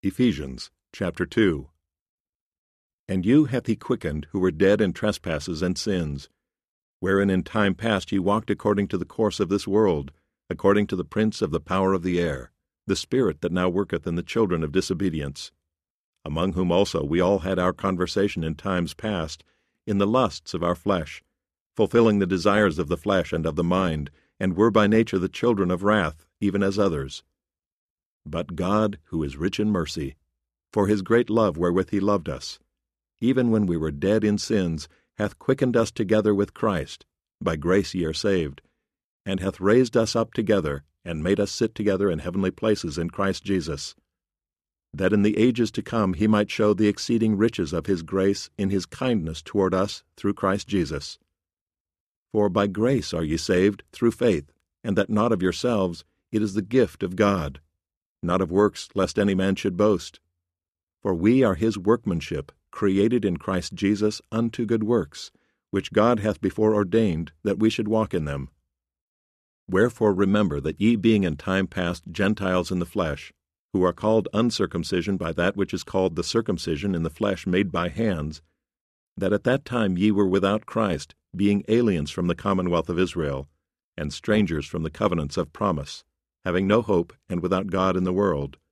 Ephesians chapter 2. And you hath he quickened, who were dead in trespasses and sins, wherein in time past ye walked according to the course of this world, according to the prince of the power of the air, the spirit that now worketh in the children of disobedience, among whom also we all had our conversation in times past, in the lusts of our flesh, fulfilling the desires of the flesh and of the mind, and were by nature the children of wrath, even as others. But God, who is rich in mercy, for his great love wherewith he loved us, even when we were dead in sins, hath quickened us together with Christ. By grace ye are saved, and hath raised us up together, and made us sit together in heavenly places in Christ Jesus, that in the ages to come he might show the exceeding riches of his grace in his kindness toward us through Christ Jesus. For by grace are ye saved through faith, and that not of yourselves, it is the gift of God, not of works, lest any man should boast. For we are his workmanship, created in Christ Jesus unto good works, which God hath before ordained that we should walk in them. Wherefore remember that ye being in time past Gentiles in the flesh, who are called uncircumcision by that which is called the circumcision in the flesh made by hands, that at that time ye were without Christ, being aliens from the commonwealth of Israel, and strangers from the covenants of promise, having no hope, and without God in the world.